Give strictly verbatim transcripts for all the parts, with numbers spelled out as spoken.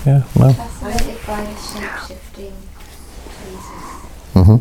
Yeah, no. Fascinated by the shape-shifting Jesus. Mm-hmm.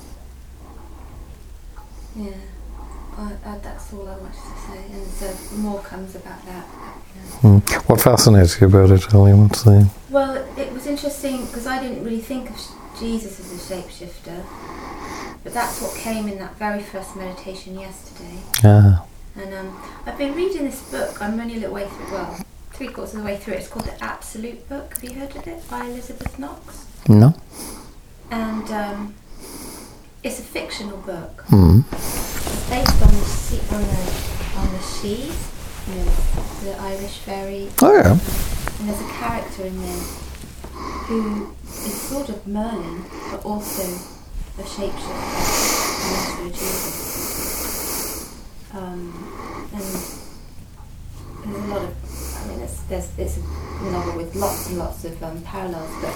Yeah, well, uh, that's all I wanted to say, and so more comes about that. You know. Mm. What fascinates you about it, Ellie? What's the... Well, it was interesting because I didn't really think of Jesus as a shapeshifter, but that's what came in that very first meditation yesterday. Ah. And um, I've been reading this book. I'm only a little way through. Well, three quarters of the way through it. It's called The Absolute Book. Have you heard of it? By Elizabeth Knox. No. And um, it's a fictional book. Mm. It's based on the sea, on the on the Shees, you know, the Irish fairy. Oh yeah. And there's a character in there who is sort of Merlin, but also a shapeshifter, and also Jesus. Um, and there's a lot of, I mean, it's, there's, it's a novel with lots and lots of um, parallels, but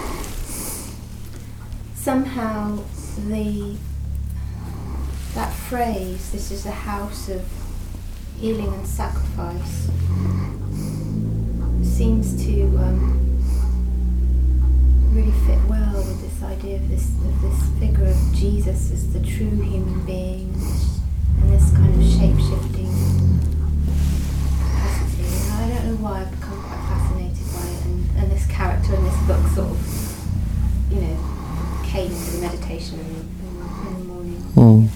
somehow the that phrase, this is a house of healing and sacrifice, seems to um, really fit well with this idea of this of this figure of Jesus as the true human being, and this kind of shape-shifting capacity. And I don't know why I've become quite fascinated by it, and, and this character in this book sort of, you know, came to the meditation in, in, in the morning. Mm.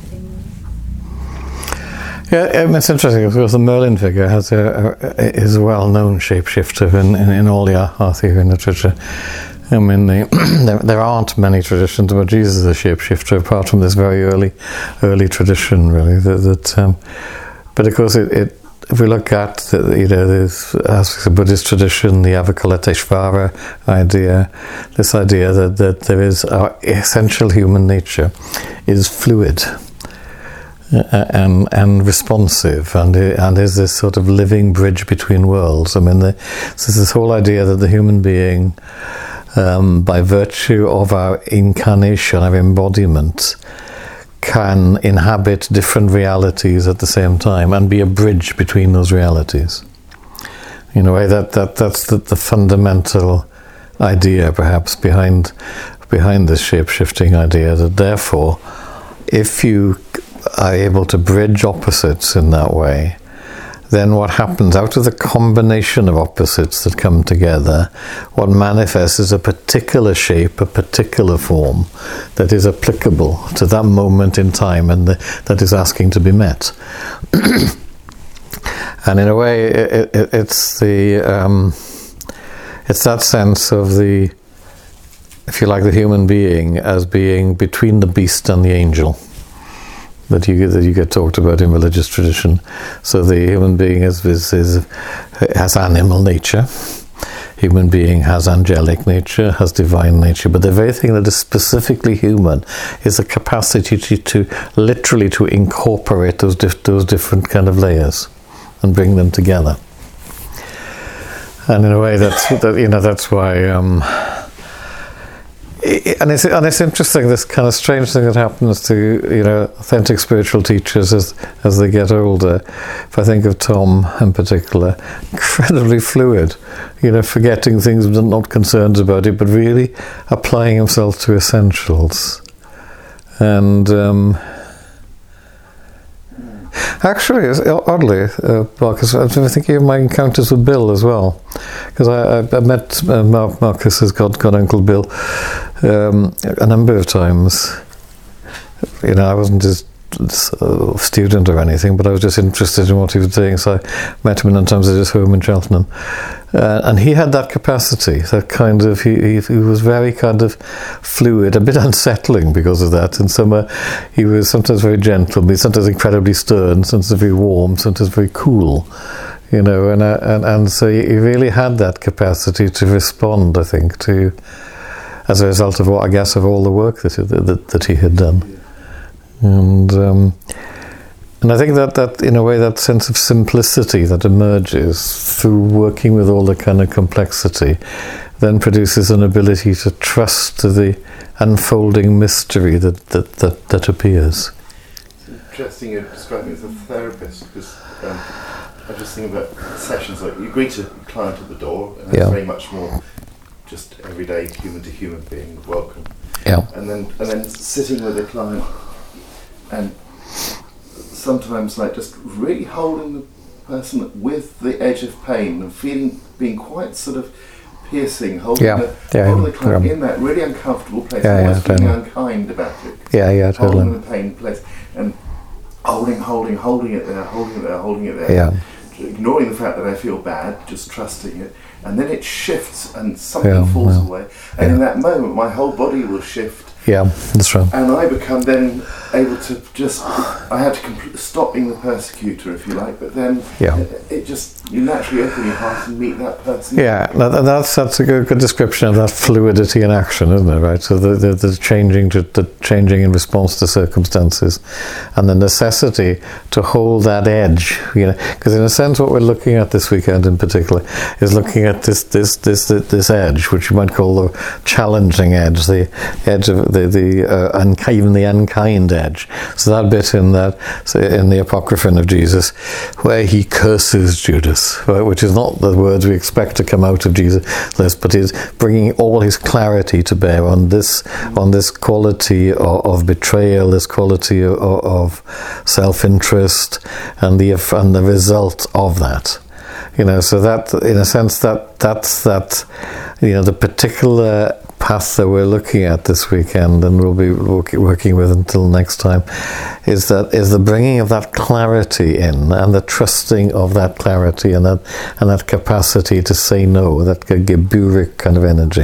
Yeah, it's interesting because the Merlin figure has a, a is a well-known shapeshifter in, in, in all the Arthurian literature. I mean, the, there, there aren't many traditions about Jesus as a shapeshifter apart from this very early, early tradition, really. That, that um, but of course, it, it, if we look at the, you know, this as the Buddhist tradition, the Avakalateshvara idea, this idea that that there is our essential human nature is fluid. Uh, and and responsive, and and is this sort of living bridge between worlds. I mean, the, so this whole idea that the human being, um, by virtue of our incarnation, our embodiment, can inhabit different realities at the same time and be a bridge between those realities. In a way, that, that that's the, the fundamental idea, perhaps, behind behind this shape-shifting idea. That therefore, if you are able to bridge opposites in that way, then what happens out of the combination of opposites that come together, what manifests is a particular shape, a particular form that is applicable to that moment in time and the, that is asking to be met. And in a way, it, it, it's the um, it's that sense of the, if you like, the human being as being between the beast and the angel. That you that you get talked about in religious tradition. So the human being is, is, is has animal nature. Human being has angelic nature, has divine nature. But the very thing that is specifically human is the capacity to, to literally to incorporate those dif- those different kind of layers and bring them together. And in a way, that's that, you know that's why. Um, And it's, and it's interesting, this kind of strange thing that happens to, you know, authentic spiritual teachers as as they get older. If I think of Tom in particular, incredibly fluid, you know, forgetting things, not concerned about it, but really applying himself to essentials. And um, actually, oddly, uh, Marcus, I'm thinking of my encounters with Bill as well, because I, I, I met uh, Marcus's god, god uncle Bill um, a number of times. You know, I wasn't his uh, student or anything, but I was just interested in what he was doing, so I met him in times at his home in Cheltenham. Uh, and he had that capacity, that kind of, he, he, he was very kind of fluid, a bit unsettling because of that. And some, uh, he was sometimes very gentle, but sometimes incredibly stern, sometimes very warm, sometimes very cool, you know. And uh, and, and so he really had that capacity to respond, I think, to, as a result of what, I guess, of all the work that that, that he had done. And um, and I think that, that, in a way, that sense of simplicity that emerges through working with all the kind of complexity then produces an ability to trust the unfolding mystery that, that, that, that appears. It's interesting you're describing as a therapist, because um, I just think about sessions like you greet a client at the door, and it's yeah. very much more just everyday human to human being, welcome. Yeah. And then and then sitting with a client and sometimes like just really holding the person with the edge of pain and feeling, being quite sort of piercing, holding, Yeah, the, yeah, holding the client yeah. in that really uncomfortable place, Yeah, yeah, almost feeling totally. unkind about it. Yeah, yeah, Holding totally. the pain place and holding, holding, holding it there, holding it there, holding it there. Yeah. Ignoring the fact that I feel bad, just trusting it, and then it shifts and something Yeah, falls yeah. away, and in that moment my whole body will shift, Yeah, that's right. and I become then able to just, I had to compl- stop being the persecutor, if you like, but then Yeah. it, it just, you naturally open your heart and meet that person. Yeah, that, that's that's a good, good description of that fluidity in action, isn't it? Right. So the the, the changing to the changing in response to circumstances, and the necessity to hold that edge. You know, because in a sense, what we're looking at this weekend in particular is looking at this this this this edge, which you might call the challenging edge, the edge of the the uh, unki- even the unkind edge. So that bit in that so in the Apocryphon of Jesus, where he curses Judas. Right, which is not the words we expect to come out of Jesus, but is bringing all his clarity to bear on this, on this quality of, of betrayal, this quality of, of self-interest, and the and the result of that. You know, so that in a sense that that's that, you know, the particular path that we're looking at this weekend and we'll be working with until next time is that is the bringing of that clarity in and the trusting of that clarity and that and that capacity to say no, that Geburic kind of energy,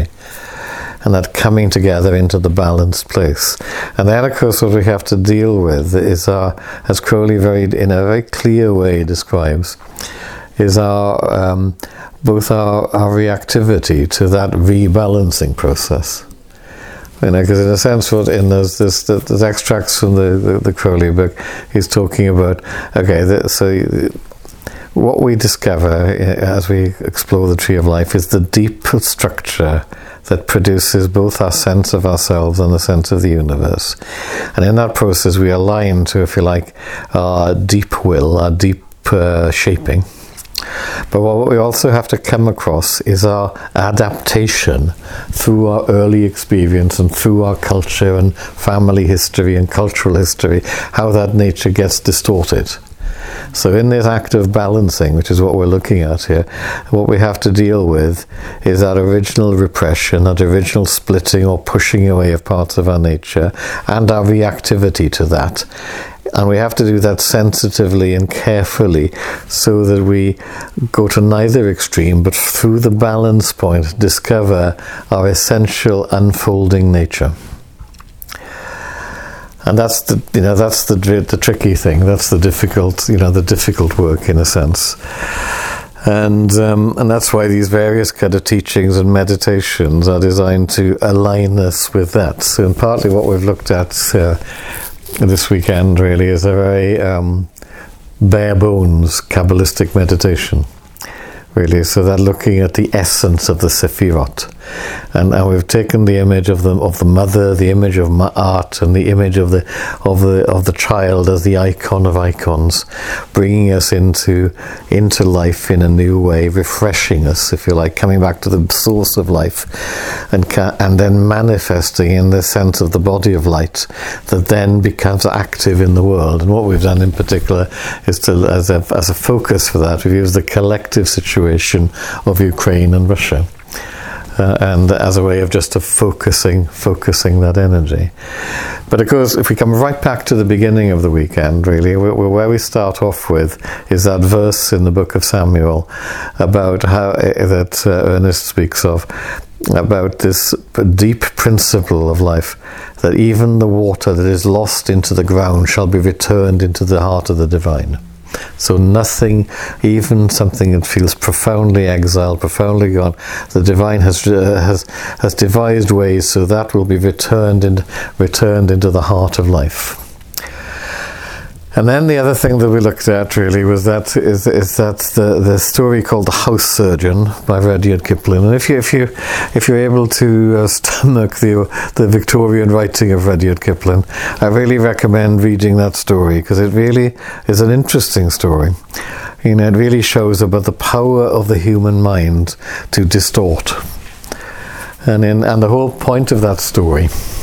and that coming together into the balanced place. And then of course what we have to deal with is our, as Crowley very in a very clear way describes, is our um, both our, our reactivity to that rebalancing process. You know, because in a sense, what in those this there's extracts from the, the, the Crowley book, he's talking about, okay, the, so what we discover as we explore the Tree of Life is the deep structure that produces both our sense of ourselves and the sense of the universe. And in that process, we align to, if you like, our deep will, our deep uh, shaping. But what we also have to come across is our adaptation through our early experience and through our culture and family history and cultural history, how that nature gets distorted. So in this act of balancing, which is what we're looking at here, what we have to deal with is that original repression, that original splitting or pushing away of parts of our nature, and our reactivity to that. And we have to do that sensitively and carefully so that we go to neither extreme, but through the balance point discover our essential unfolding nature. And that's the, you know, that's the the tricky thing. That's the difficult, you know, the difficult work in a sense. And um, and that's why these various kind of teachings and meditations are designed to align us with that. So, and partly what we've looked at uh, this weekend really is a very um, bare bones Kabbalistic meditation. Really, so that looking at the essence of the Sephirot, and, and we've taken the image of the of the mother, the image of Ma'at, and the image of the of the of the child as the icon of icons, bringing us into into life in a new way, refreshing us, if you like, coming back to the source of life, and ca- and then manifesting in the sense of the body of light that then becomes active in the world. And what we've done in particular is to, as a as a focus for that, we've used the collective situation of Ukraine and Russia, uh, and as a way of just of focusing, focusing that energy. But of course, if we come right back to the beginning of the weekend, really, we're, we're where we start off with is that verse in the book of Samuel about how uh, that uh, Ernest speaks of, about this deep principle of life, that even the water that is lost into the ground shall be returned into the heart of the divine. So nothing, even something that feels profoundly exiled, profoundly gone, the divine has uh, has has devised ways so that will be returned in, returned into the heart of life. And then the other thing that we looked at really was that is is that the, the story called The House Surgeon by Rudyard Kipling. And if you if you if you're able to uh, stomach the the Victorian writing of Rudyard Kipling, I really recommend reading that story, because it really is an interesting story. You know, it really shows about the power of the human mind to distort. And in and the whole point of that story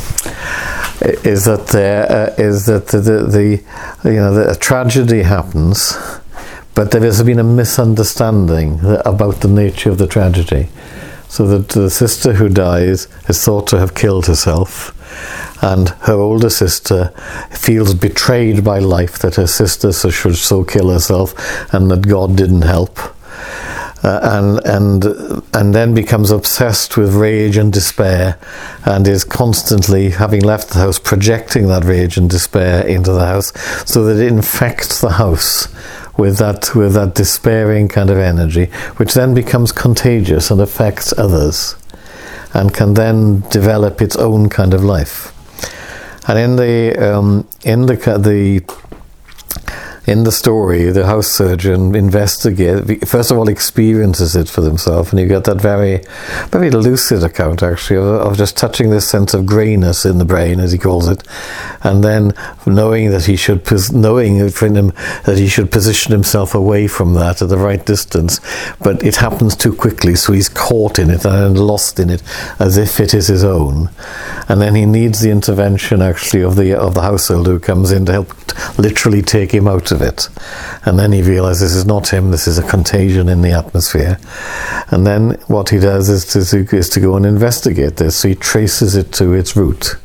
is that there uh, is that the, the, the you know the a tragedy happens, but there has been a misunderstanding about the nature of the tragedy. So that the sister who dies is thought to have killed herself, and her older sister feels betrayed by life that her sister so should so kill herself, and that God didn't help. Uh, and and and then becomes obsessed with rage and despair, and is constantly, having left the house, projecting that rage and despair into the house, so that it infects the house with that with that despairing kind of energy, which then becomes contagious and affects others, and can then develop its own kind of life. And in the um, in the the in the story, the house surgeon investigates, first of all experiences it for himself, and you get that very, very lucid account actually of, of just touching this sense of greyness in the brain, as he calls it, and then knowing that he should, knowing for him that he should position himself away from that at the right distance, but it happens too quickly, so he's caught in it and lost in it, as if it is his own, and then he needs the intervention actually of the of the household who comes in to help literally take him out of it. And then he realizes this is not him, this is a contagion in the atmosphere. And then what he does is to, is to go and investigate this. So he traces it to its root.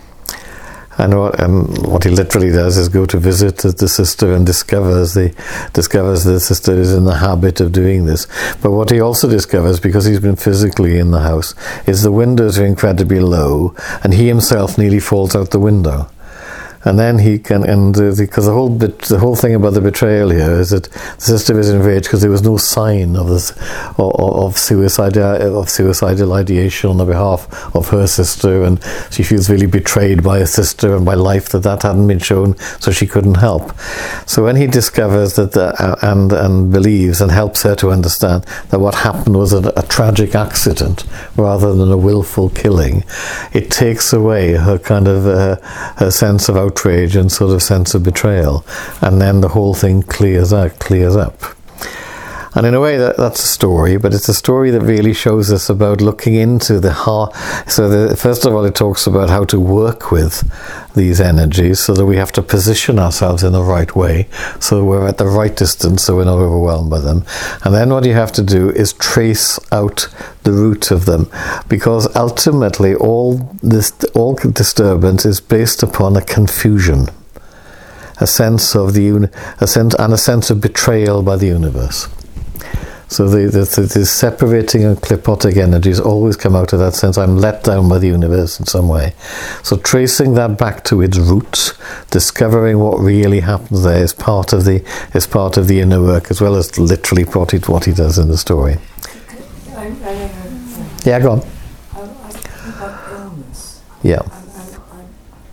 And what, and what he literally does is go to visit the, the sister and discovers the discovers the sister is in the habit of doing this. But what he also discovers, because he's been physically in the house, is the windows are incredibly low, and he himself nearly falls out the window. And then he can, and uh, because the whole bit, the whole thing about the betrayal here is that the sister is enraged because there was no sign of this, of, of suicidal, of suicidal ideation on the behalf of her sister, and she feels really betrayed by her sister and by life that that hadn't been shown, so she couldn't help. So when he discovers that, the, uh, and and believes and helps her to understand that what happened was a, a tragic accident rather than a willful killing, it takes away her kind of uh, her sense of outrage and sort of sense of betrayal, and then the whole thing clears out, clears up. And in a way, that, that's a story, but it's a story that really shows us about looking into the heart. So the, first of all, it talks about how to work with these energies, so that we have to position ourselves in the right way, so we're at the right distance, so we're not overwhelmed by them. And then what you have to do is trace out the root of them, because ultimately all this, all disturbance is based upon a confusion, a sense of the a sense and a sense of betrayal by the universe. So the, the, the, the separating and clipotic energies always come out of that sense, I'm let down by the universe in some way. So tracing that back to its roots, discovering what really happens there is part of the is part of the inner work, as well as literally what he, what he does in the story. I, I don't know. Yeah, go on. I, I think about illness. Yeah. And, and, and,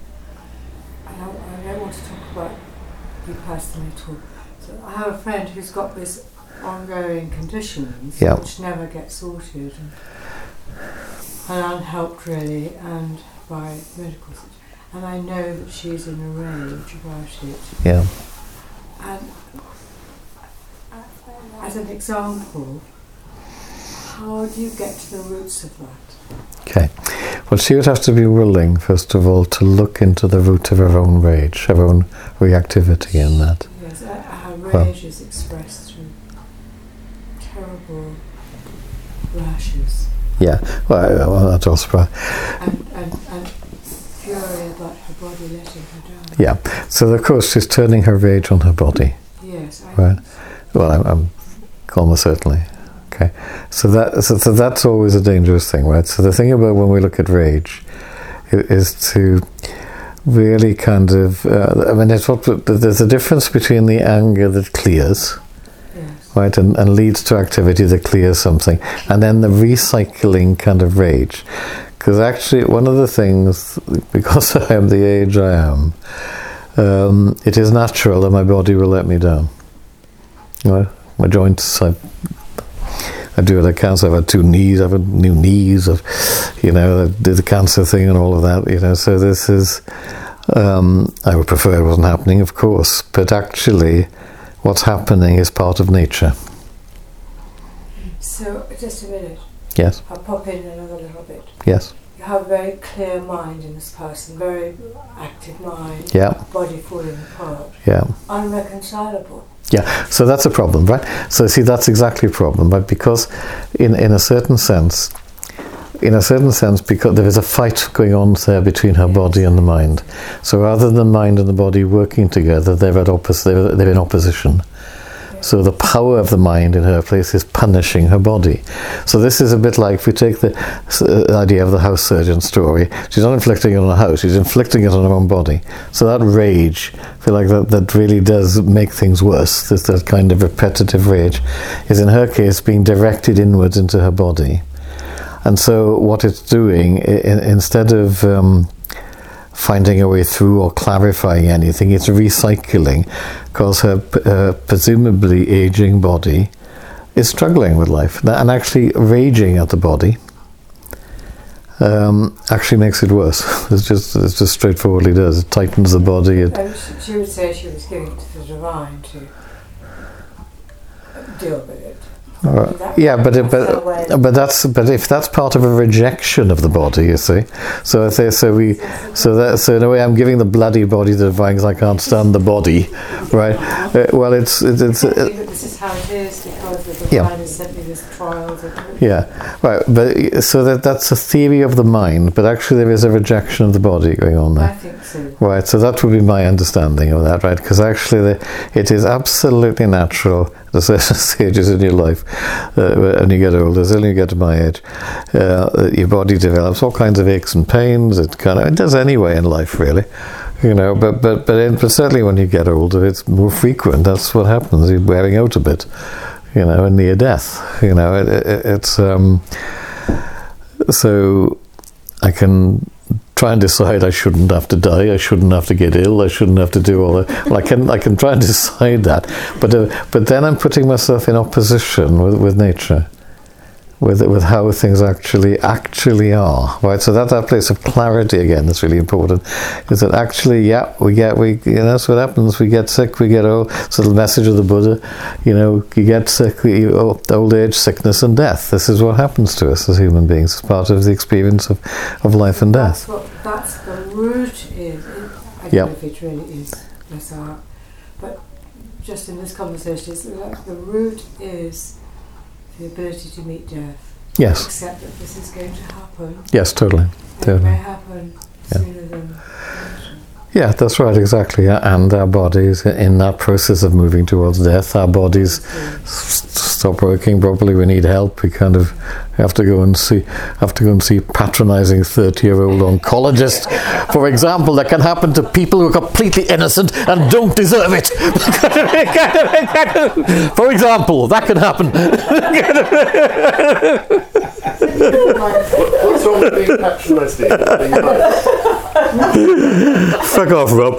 and I, I don't want to talk about you personally at all. So I have a friend who's got this ongoing conditions yeah. which never get sorted, and, and unhelped really, and by medical situation. And I know that she's in a rage about it. Yeah. And as an example, how do you get to the roots of that? Okay. Well, she would have to be willing, first of all, to look into the root of her own rage, her own reactivity in that. Yes, her rage well, is expressed through terrible rashes. Yeah, well, well that's also right. And, and, and fury about her body letting her down. Yeah, so of course she's turning her rage on her body. Yes, I right. Well, I'm, I'm almost certainly. Okay, so that so, so that's always a dangerous thing, right? So the thing about when we look at rage is, is to really kind of. Uh, I mean, it's what there's a difference between the anger that clears. Right, and, and leads to activity that clears something, and then the recycling kind of rage. Because actually, one of the things, because I am the age I am, um, it is natural that my body will let me down. Right? My joints, I, I do it at cancer. I've had two knees, I've had new knees, I've, you know, I did the cancer thing and all of that, you know, so this is, um, I would prefer it wasn't happening, of course, but actually, what's happening is part of nature. So, just a minute. Yes. I'll pop in another little bit. Yes. You have a very clear mind in this person, very active mind, Yeah. body falling apart, Yeah. unreconcilable. Yeah, so that's a problem, right? So see, that's exactly a problem, right? Because in, in a certain sense, in a certain sense, because there is a fight going on there between her body and the mind. So rather than the mind and the body working together, they're at oppos- they're, they're in opposition. So the power of the mind in her place is punishing her body. So this is a bit like, if we take the uh, idea of the house surgeon story, she's not inflicting it on a house, she's inflicting it on her own body. So that rage, I feel like that, that really does make things worse. There's that kind of repetitive rage, is in her case being directed inwards into her body. And so what it's doing, I- instead of um, finding a way through or clarifying anything, it's recycling, because her uh, presumably aging body is struggling with life, and actually raging at the body um, actually makes it worse. It's just it's just straightforwardly does. It tightens the body. It, Um, she, she would say she was giving it to the divine to deal with it. Uh, That- yeah, but it, that's her way. but but that's but if that's part of a rejection of the body, you see. So if they, so we so that so in a way I'm giving the bloody body to the divine because I can't stand the body, right? Uh, well, it's it's, it's But uh, this is how it is because the Yeah. divine has sent me this trials. And yeah, right. But so that that's a theory of the mind, but actually there is a rejection of the body going on I there. think so. Right, so that would be my understanding of that, right? Because actually, the, it is absolutely natural at certain stages in your life, uh, when you get older, certainly you get to my age, uh, that your body develops all kinds of aches and pains. It kind of it does anyway in life, really, you know. But but but, in, but certainly when you get older, it's more frequent. That's what happens. You're wearing out a bit, you know, and near death. You know, it, it, it's um, so I can try and decide I shouldn't have to die, I shouldn't have to get ill, I shouldn't have to do all that. Well, I can I can try and decide that, but uh, but then I'm putting myself in opposition with, with nature, with with how things actually actually are, right? So that that place of clarity again that's really important. Is that actually, yeah, we get we you know that's what happens. We get sick, we get old. It's the message of the Buddha, you know, you get sick, you, old age, sickness, and death. This is what happens to us as human beings. It's part of the experience of, of life and death. That's what that's the root is. I don't Yep. know if it really is, bless our heart. But just in this conversation, it's like the root is the ability to meet death. Yes, Accept that this is going to happen. yes, totally. And it Totally. may happen Yeah. sooner than Yeah, that's right, exactly. Yeah. And our bodies, in that process of moving towards death, our bodies s- stop working properly. We need help. We kind of have to go and see, have to go and see patronising thirty-year-old oncologist, for example. That can happen to people who are completely innocent and don't deserve it. For example, that can happen. What's wrong with being patronising? Fuck off, Rob.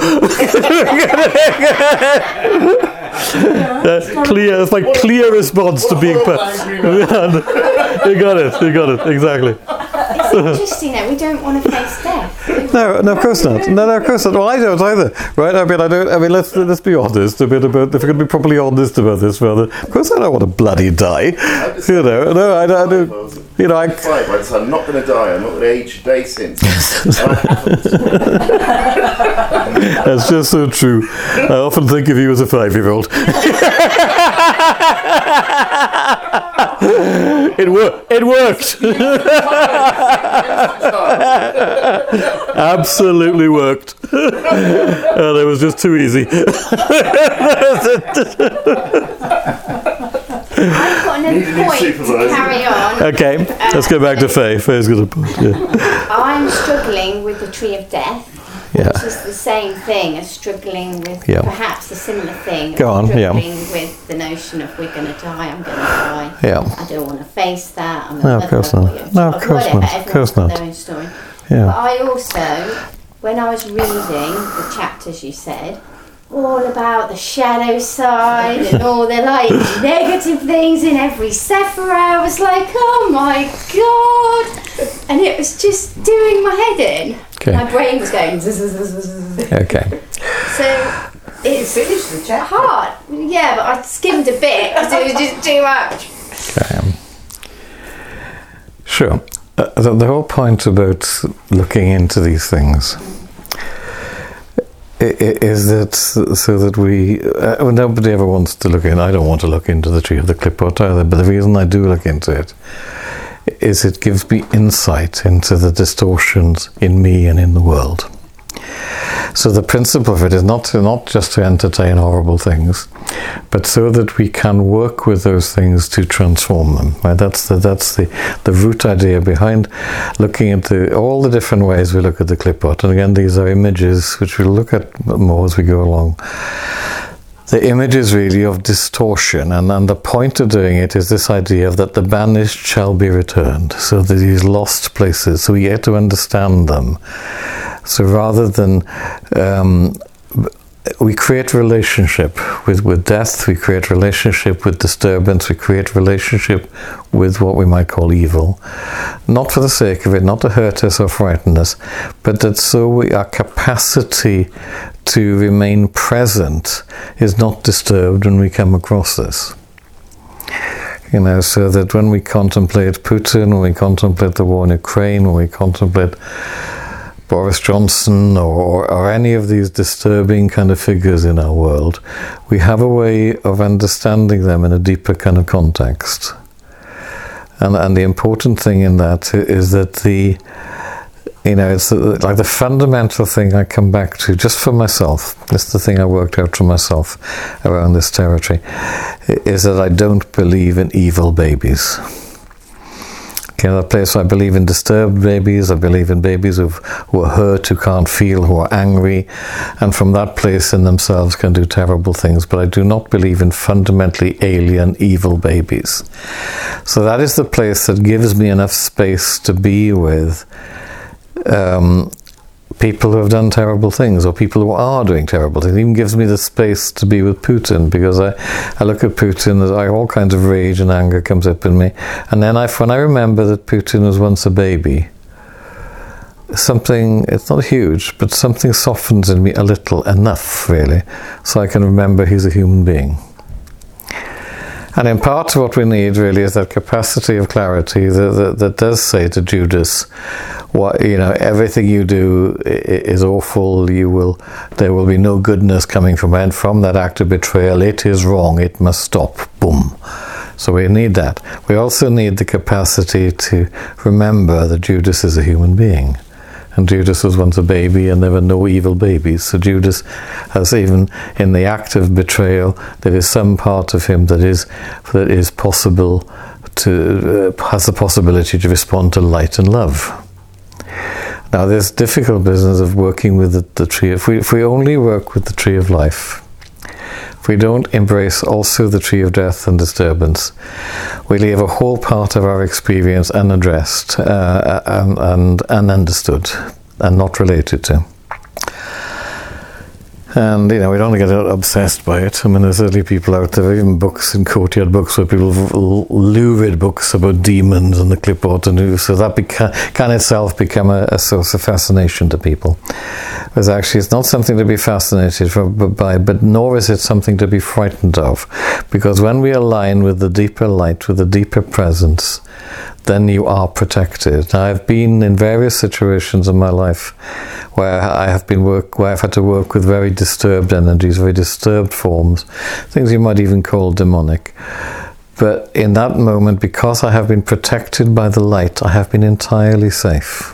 Uh, clear, it's my clear response to being. Pa- you got it. You got it. Exactly. It's interesting that we don't want to face death. No, no, of course not. No, no, of course not. Well, I don't either, right? I mean, I don't. I mean, let's let's be honest a bit about. If we're going to be properly honest about this, rather, of course, I don't want to bloody die. You know, no, I, I don't. You know, I. Five, I said, I'm not going to die. I'm not going to age a day since. That's just so true. I often think of you as a five-year-old. It worked. It worked. Absolutely worked. Oh, that was just too easy. I've got another Need a new point to supervisor. carry on. Okay, let's go back to Faye. Faye's got a point. Yeah. I'm struggling with the tree of death, Yeah. which is the same thing as struggling with Yeah. perhaps a similar thing. Go on, yeah. Struggling with the notion of we're going to die, I'm going to die. Yeah. I don't want to face that. I'm a No, of mother, course or not. you're a No, of child, course whatever. not. Of Everyone's course got not. their own story. But Yeah. I also, when I was reading the chapters you said, all about the shadow side and all the like negative things in every sephira, I was like, oh my god, and it was just doing my head in. Okay. My brain was going zzz, zzz, zzz, zzz. Okay. So it's finish the chapter. hard, yeah, but I skimmed a bit because it was just too much. Um, Sure. Uh, the, the whole point about looking into these things is that so that we, uh, well, nobody ever wants to look in. I don't want to look into the tree of the clipboard either, but the reason I do look into it is it gives me insight into the distortions in me and in the world. So the principle of it is not to, not just to entertain horrible things, but so that we can work with those things to transform them. Right? That's the that's the, the root idea behind looking into all the different ways we look at the clipboard. And again, these are images which we'll look at more as we go along. The image is really of distortion, and, and the point of doing it is this idea of that the banished shall be returned. So that these lost places, so we get to understand them. So rather than um, we create relationship with, with death, we create relationship with disturbance, we create relationship with what we might call evil, not for the sake of it, not to hurt us or frighten us, but that so we, our capacity to remain present is not disturbed when we come across this. You know, so that when we contemplate Putin, when we contemplate the war in Ukraine, when we contemplate Boris Johnson or, or any of these disturbing kind of figures in our world, we have a way of understanding them in a deeper kind of context. And, and the important thing in that is that the, you know, it's like the fundamental thing I come back to just for myself, this is the thing I worked out for myself around this territory, is that I don't believe in evil babies. Okay, that place I believe in disturbed babies, I believe in babies who've, who are hurt, who can't feel, who are angry, and from that place in themselves can do terrible things, but I do not believe in fundamentally alien, evil babies. So that is the place that gives me enough space to be with um, people who have done terrible things, or people who are doing terrible things. It even gives me the space to be with Putin, because I, I look at Putin, as I, all kinds of rage and anger comes up in me, and then I, when I remember that Putin was once a baby, something, it's not huge, but something softens in me a little, enough really, so I can remember he's a human being. And in part what we need really is that capacity of clarity that, that, that does say to Judas, what, you know, everything you do is awful, you will, there will be no goodness coming from it, from that act of betrayal, it is wrong, it must stop, boom. So we need that. We also need the capacity to remember that Judas is a human being. And Judas was once a baby, and there were no evil babies. So Judas has, even in the act of betrayal, there is some part of him that is that is possible to uh, has the possibility to respond to light and love. Now, this difficult business of working with the, the tree. If we if we only work with the tree of life, if we don't embrace also the tree of death and disturbance, we leave a whole part of our experience unaddressed uh, and, and ununderstood and not related to. And, you know, we don't get obsessed by it. I mean, there's certainly people out there, even books in courtyard books, where people have lurid books about demons and the clipboard, and so that beca- can itself become a, a source of fascination to people. Whereas actually it's not something to be fascinated by, but nor is it something to be frightened of. Because when we align with the deeper light, with the deeper presence, then you are protected. Now, I've been in various situations in my life where I have been work, where I've had to work with very disturbed energies, very disturbed forms, things you might even call demonic. But in that moment, because I have been protected by the light, I have been entirely safe.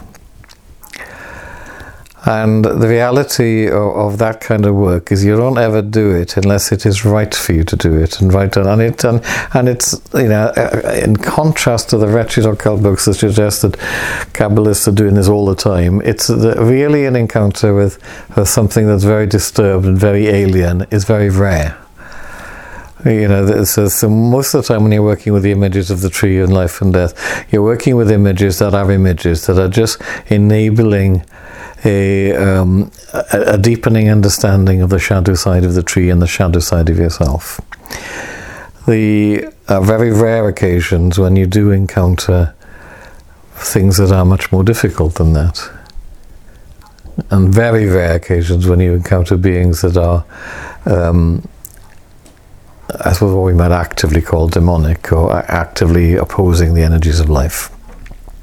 And the reality of, of that kind of work is you don't ever do it unless it is right for you to do it, and right and it and, and it's, you know, in contrast to the wretched occult books that suggest that Kabbalists are doing this all the time. It's the, really an encounter with, with something that's very disturbed and very alien is very rare. You know, so, so most of the time when you're working with the images of the tree and life and death, you're working with images that are images that are just enabling A, um, a, a deepening understanding of the shadow side of the tree and the shadow side of yourself. The uh, very rare occasions when you do encounter things that are much more difficult than that. And very rare occasions when you encounter beings that are, um, I suppose what we might actively call demonic, or actively opposing the energies of life.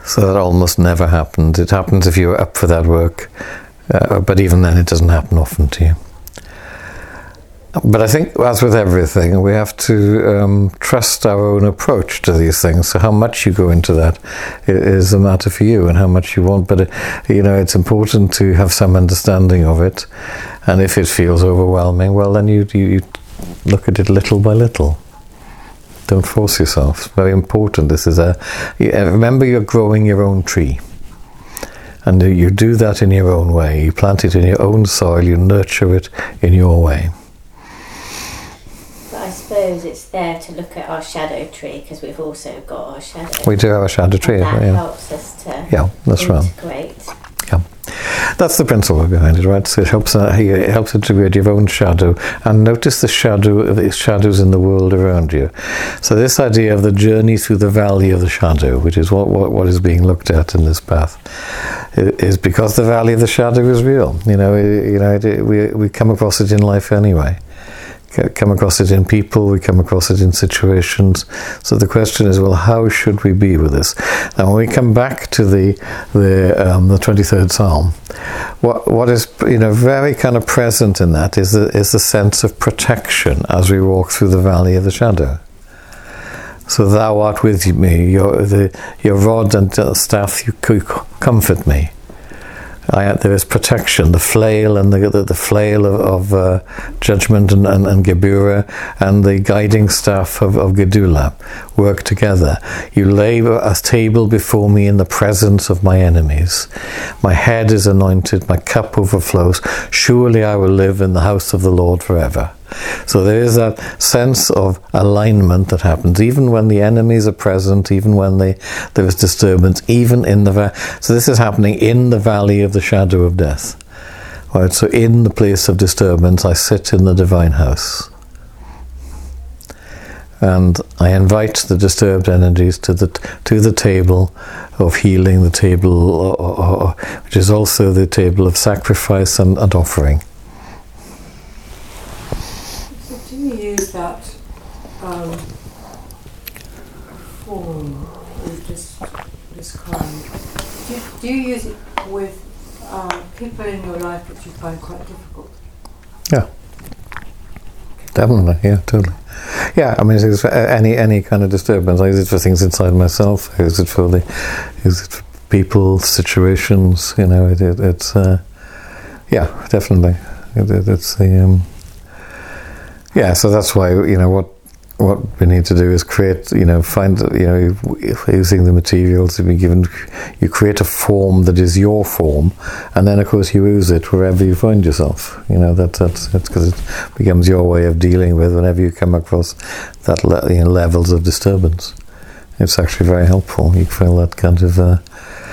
So that almost never happens. It happens if you're up for that work, uh, but even then it doesn't happen often to you. But I think, as with everything, we have to um, trust our own approach to these things. So how much you go into that is a matter for you, and how much you want. But, it, you know, it's important to have some understanding of it. And if it feels overwhelming, well, then you, you, you look at it little by little. Don't force yourself. It's very important. This is a... Remember, you're growing your own tree. And you do that in your own way. You plant it in your own soil. You nurture it in your way. I suppose it's there to look at our shadow tree, because we've also got our shadow. We do have a shadow tree. And that yeah. helps us to yeah, that's integrate. right. Yeah, that's the principle behind it, right? So it helps. Uh, it helps integrate your own shadow and notice the shadow of the shadows in the world around you. So this idea of the journey through the valley of the shadow, which is what what, what is being looked at in this path, is because the valley of the shadow is real. You know, you know, it, we we come across it in life anyway. Come across it in people, we come across it in situations. So the question is, well, how should we be with this? Now, when we come back to the the um, the twenty-third Psalm, what what is you know very kind of present in that is the is the sense of protection as we walk through the valley of the shadow. So thou art with me, your the your rod and staff you comfort me. I, there is protection, the flail and the the, the flail of, of uh, judgment and, and, and Geburah, and the guiding staff of, of Gedula work together. You lay a table before me in the presence of my enemies. My head is anointed, my cup overflows. Surely I will live in the house of the Lord forever. So there is that sense of alignment that happens even when the enemies are present, even when they, there is disturbance, even in the va- so this is happening in the valley of the shadow of death. Right, so in the place of disturbance, I sit in the divine house, and I invite the disturbed energies to the to the table of healing, the table, or, or, or, which is also the table of sacrifice and, and offering. Do you use that um, form you've just described? Do you, do you use it with um, people in your life that you find quite difficult? Yeah, definitely. Yeah, totally. Yeah, I mean, it's any any kind of disturbance. I use it for things inside myself. I use it for the, I use it for people, situations. You know, it, it, it's uh, yeah, definitely. It, it, it's the. Um, Yeah, so that's why, you know, what what we need to do is create, you know, find, you know, using the materials you've been given, you create a form that is your form, and then, of course, you use it wherever you find yourself. You know, that, that's because it becomes your way of dealing with whenever you come across that le- you know, levels of disturbance. It's actually very helpful. You feel that kind of... Uh,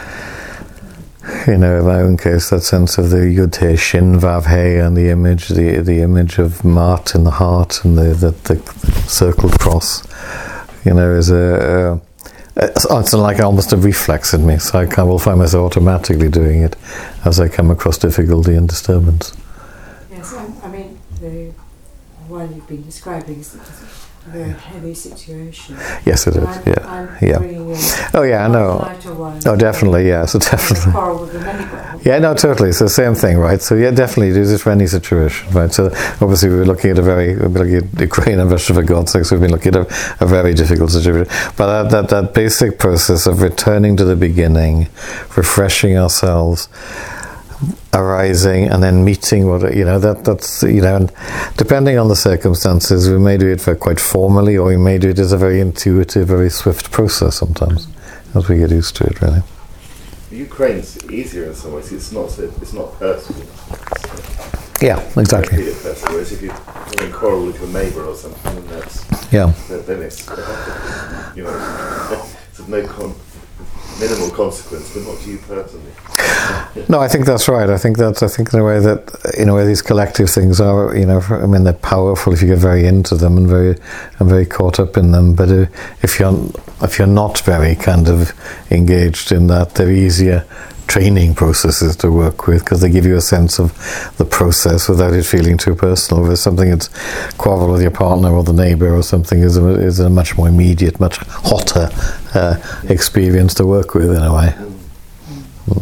You know, in my own case, that sense of the Yud He Shin Vav He, and the image, the the image of Mat in the heart, and the the, the circled cross, you know, is a, a it's, it's like almost a reflex in me. So I can, will find myself automatically doing it as I come across difficulty and disturbance. Yes, I, I mean, the one you've been describing is a very heavy situation. Yes, it is. I'm, yeah, I'm yeah. Oh, yeah, I know. Oh, definitely. Yeah, so definitely. Yeah, no, totally. It's the same thing, right? So yeah, definitely do this for any situation, right? So obviously we're looking at a very, we're looking at Ukraine and Russia, for God's sake. So we've been looking at a, a very difficult situation. But that, that that basic process of returning to the beginning, refreshing ourselves, arising, and then meeting what you know that that's you know and depending on the circumstances, we may do it for quite formally, or we may do it as a very intuitive, very swift process sometimes as we get used to it. Really, Ukraine's easier in some ways. It's not so, it's not personal. Yeah, exactly. You don't feel it personal. Whereas if you're in quarrel with your neighbour or something, then that's yeah, then it's you know it's of no con. Minimal consequence, but not to you personally. No, I think that's right. I think that I think in a way that you know these collective things are, you know, I mean they're powerful if you get very into them and very and very caught up in them. But uh, if you're if you're not very kind of engaged in that, they're easier training processes to work with, because they give you a sense of the process without it feeling too personal. If there's something that's quarrel with your partner or the neighbour or something, is a, is a much more immediate, much hotter uh, experience to work with in a way. Mm.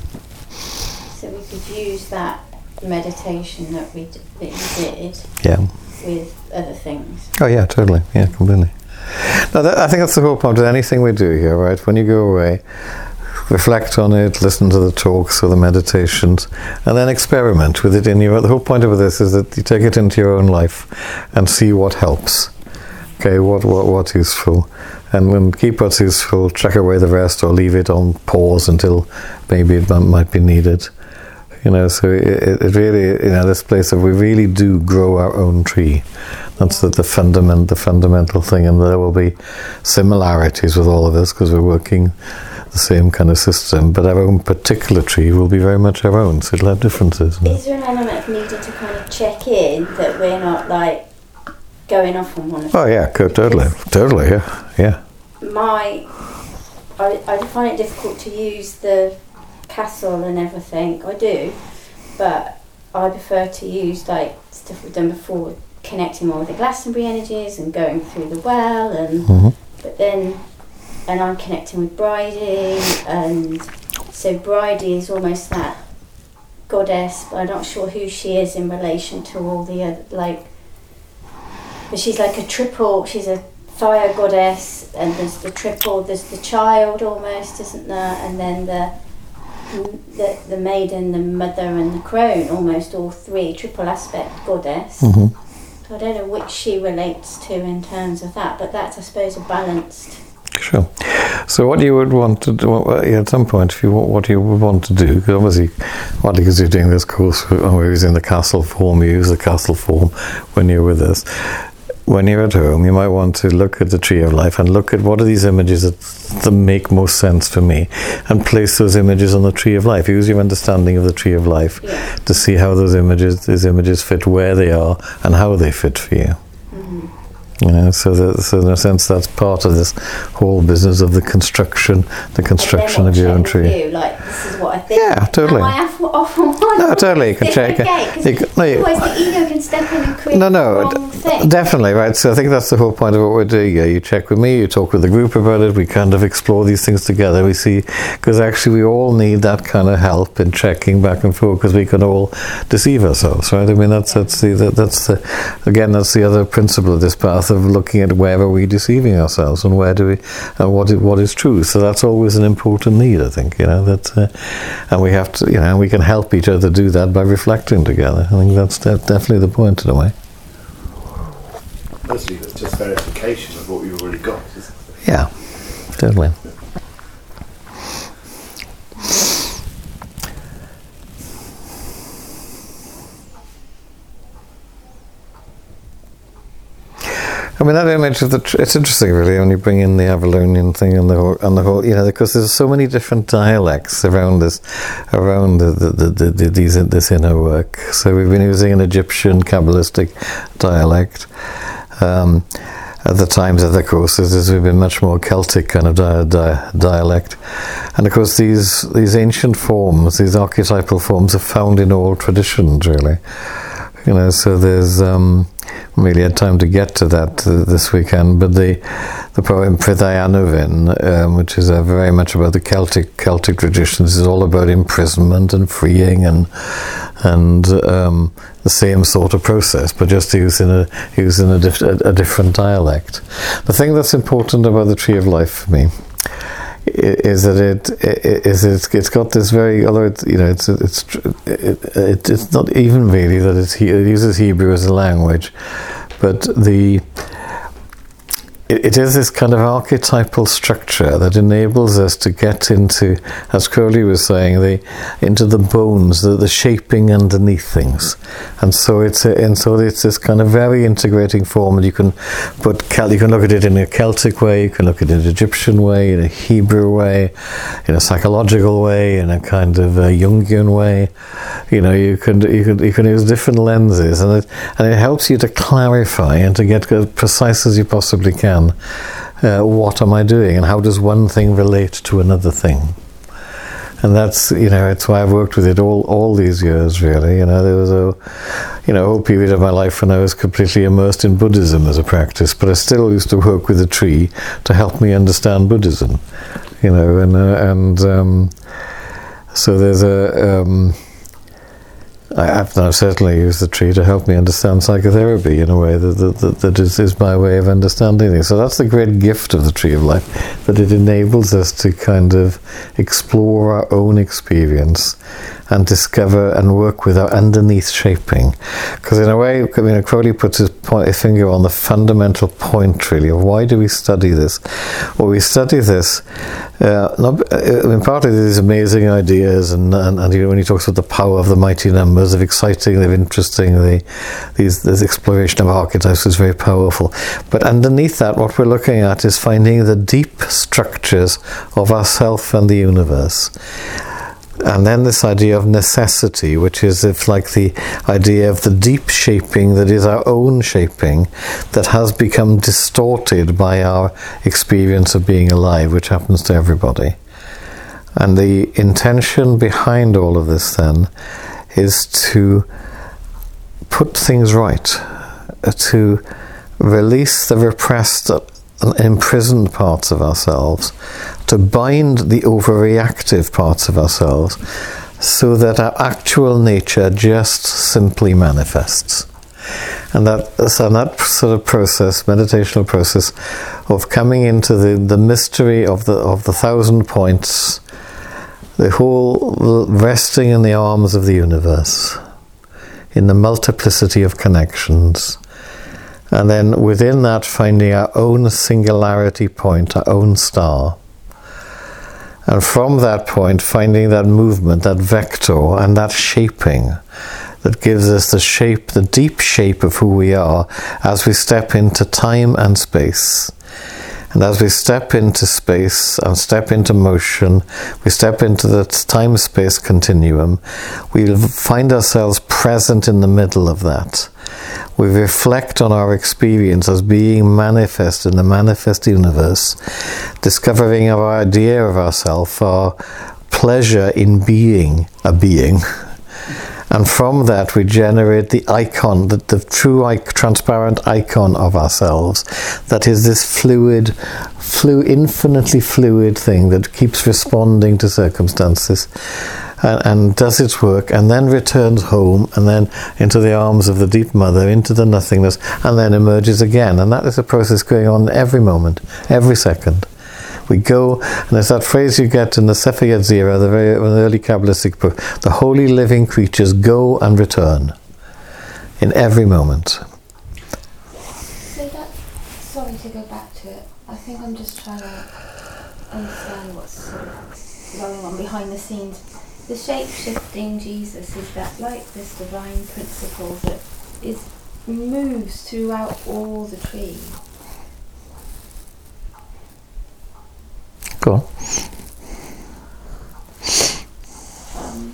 So we could use that meditation that we d- that you did Yeah. with other things. Oh yeah, totally. Yeah, completely. No, that, I think that's the whole point of anything we do here, right? When you go away, reflect on it, listen to the talks or the meditations, and then experiment with it in your... The whole point of this is that you take it into your own life and see what helps. Okay, what what what's useful, and then keep what's useful, chuck away the rest, or leave it on pause until maybe it might be needed. You know, so it, it really, you know, this place of we really do grow our own tree. That's the, the fundament, the fundamental thing, and there will be similarities with all of us because we're working the same kind of system. But our own particular tree will be very much our own, so it'll have differences. Is there an element of needing to kind of check in that we're not like going off on one of them? Oh yeah, totally, totally, yeah, yeah. My, I, I find it difficult to use the castle and everything. I do, but I prefer to use like stuff we've done before, connecting more with the Glastonbury energies and going through the well, and Mm-hmm. but then, and I'm connecting with Bridie, and so Bridie is almost that goddess, but I'm not sure who she is in relation to all the other, like, but she's like a triple, she's a fire goddess, and there's the triple, there's the child almost, isn't there, and then the the, the maiden, the mother and the crone, almost all three, triple aspect goddess. Mm-hmm. So I don't know which she relates to in terms of that, but that's, I suppose, a balanced. Sure. So what you would want to do at some point, if you want, what you would want to do, because obviously, partly because you're doing this course, we're using the castle form, you use the castle form when you're with us. When you're at home, you might want to look at the Tree of Life and look at what are these images that, that make most sense for me, and place those images on the Tree of Life. Use your understanding of the Tree of Life Yeah. to see how those images, these images fit where they are and how they fit for you. Mm-hmm. You know, so, that, so in a sense, that's part of this whole business of the construction, the construction of your own tree. You, like, this is what I think. Yeah, totally. Am I off, off on one? No, totally. You can Is it check it. okay? 'Cause You can- no, you- otherwise the ego can step in and create No, no, the wrong d- thing. definitely, right. So I think that's the whole point of what we're doing here. You check with me, you talk with the group about it, we kind of explore these things together. We see, because actually we all need that kind of help in checking back and forth, because we can all deceive ourselves, right? I mean, that's that's the that, that's the again that's the other principle of this path of looking at where are we deceiving ourselves and where do we and what is, what is true. So that's always an important need, I think. You know that, uh, and we have to, you know, we can help each other do that by reflecting together. I think that's de- definitely the point in a way. Mostly it's just verification of what you've already got, isn't it? Yeah, totally. I mean, that image of the tr- it's interesting, really, when you bring in the Avalonian thing and the whole, and the whole, you know, because there's so many different dialects around this, around the, the, the, the, the, these this inner work. So we've been using an Egyptian Kabbalistic dialect. Um, at the times of the courses, as we've been much more Celtic kind of di- di- dialect, and of course these these ancient forms, these archetypal forms, are found in all traditions, really. You know, so there's um, really had time to get to that uh, this weekend, but the the poem Prydain, um, which is uh, very much about the Celtic Celtic traditions, is all about imprisonment and freeing and and um, the same sort of process, but just used in a used in a, dif- a, a different dialect. The thing that's important about the Tree of Life for me is that it is it's, it's got this very, although it's, you know, it's it's it, it, it's not even really that it's, it uses Hebrew as a language, but the it, it is this kind of archetypal structure that enables us to get into, as Crowley was saying, the into the bones, the, the shaping underneath things, and so it's a, and so it's this kind of very integrating form. And you can put you can look at it in a Celtic way, you can look at it in an Egyptian way, in a Hebrew way, in a psychological way, in a kind of a Jungian way. You know, you can you can you can use different lenses, and it and it helps you to clarify and to get as precise as you possibly can. Uh, what am I doing, and how does one thing relate to another thing? And that's, you know, it's why I've worked with it all, all these years, really. You know, there was a, you know, a whole period of my life when I was completely immersed in Buddhism as a practice, but I still used to work with a tree to help me understand Buddhism, you know, and, uh, and um, so there's a, um, I have now certainly used the tree to help me understand psychotherapy in a way that, that, that, that is, is my way of understanding things. So that's the great gift of the Tree of Life, that it enables us to kind of explore our own experience and discover and work with our underneath shaping. Because in a way, I mean, Crowley puts his, point, his finger on the fundamental point, really, of why do we study this? Well, we study this, uh, not, I mean, partly these amazing ideas, and, and, and you know, when he talks about the power of the mighty numbers, of exciting, of interesting, the, these, this exploration of archetypes is very powerful. But underneath that, what we're looking at is finding the deep structures of ourself and the universe. And then this idea of necessity, which is if like the idea of the deep shaping that is our own shaping, that has become distorted by our experience of being alive, which happens to everybody. And the intention behind all of this then is to put things right, to release the repressed and imprisoned parts of ourselves, to bind the overreactive parts of ourselves, so that our actual nature just simply manifests. And that, so that sort of process, meditational process, of coming into the, the mystery of the of the thousand points, the whole resting in the arms of the universe, in the multiplicity of connections. And then within that, finding our own singularity point, our own star. And from that point, finding that movement, that vector, and that shaping that gives us the shape, the deep shape of who we are as we step into time and space. And as we step into space and step into motion, we step into the time-space continuum, we'll find ourselves present in the middle of that. We reflect on our experience as being manifest in the manifest universe, discovering our idea of ourselves, our pleasure in being a being. And from that we generate the icon, the, the true transparent icon of ourselves, that is this fluid, flu, infinitely fluid thing that keeps responding to circumstances and, and does its work, and then returns home, and then into the arms of the deep mother, into the nothingness, and then emerges again. And that is a process going on every moment, every second. We go, and there's that phrase you get in the Sefer Yetzirah, the very the early Kabbalistic book, the holy living creatures go and return in every moment. So that, sorry to go back to it, I think I'm just trying to understand what's sort of going on behind the scenes. The shape-shifting Jesus, is that like this divine principle that is moves throughout all the tree? Go on. Um,